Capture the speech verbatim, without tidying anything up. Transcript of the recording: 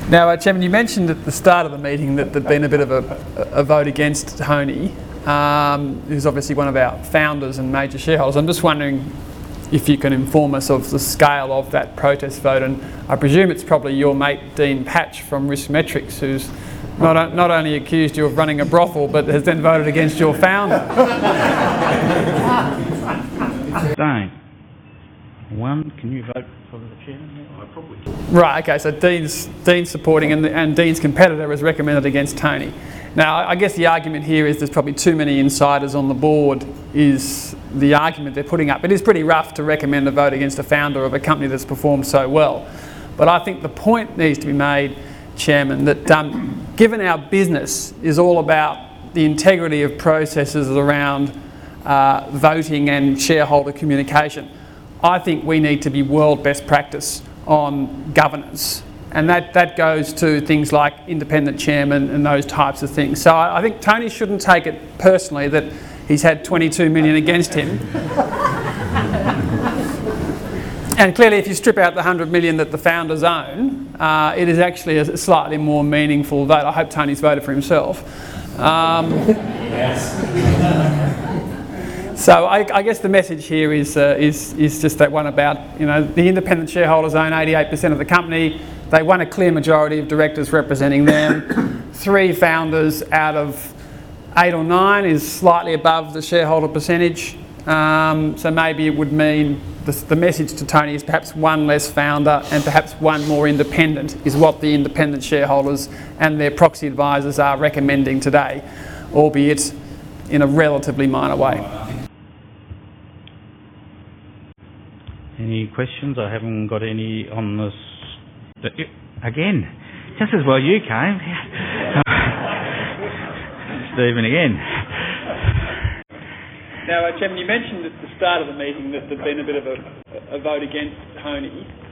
Now, uh, Chairman, you mentioned at the start of the meeting that there'd been a bit of a, a vote against Tony, um, who's obviously one of our founders and major shareholders. I'm just wondering if you can inform us of the scale of that protest vote, and I presume it's probably your mate Dean Patch from Riskmetrics, who's not, not only accused you of running a brothel, but has then voted against your founder. Dean, one, can you vote for the chairman? I probably do. Right, okay, so Dean's, Dean's supporting and, and Dean's competitor has recommended against Tony. Now, I guess the argument here is there's probably too many insiders on the board is the argument they're putting up. It is pretty rough to recommend a vote against a founder of a company that's performed so well. But I think the point needs to be made, Chairman, that um, given our business is all about the integrity of processes around uh, voting and shareholder communication, I think we need to be world best practice on governance. And that, that goes to things like independent chairman and those types of things. So I, I think Tony shouldn't take it personally that he's had twenty-two million against him. And clearly if you strip out the one hundred million that the founders own, uh, it is actually a slightly more meaningful vote. I hope Tony's voted for himself. Um, yes. So I, I guess the message here is, uh, is, is just that one about, you know, the independent shareholders own eighty-eight percent of the company. They won a clear majority of directors representing them. Three founders out of eight or nine is slightly above the shareholder percentage. Um, so maybe it would mean the, the message to Tony is perhaps one less founder and perhaps one more independent is what the independent shareholders and their proxy advisors are recommending today, albeit in a relatively minor way. Any questions? I haven't got any on this. Again, just as well you came. Stephen again. Now, uh, Chairman, you mentioned at the start of the meeting that there'd been a bit of a, a vote against Tony.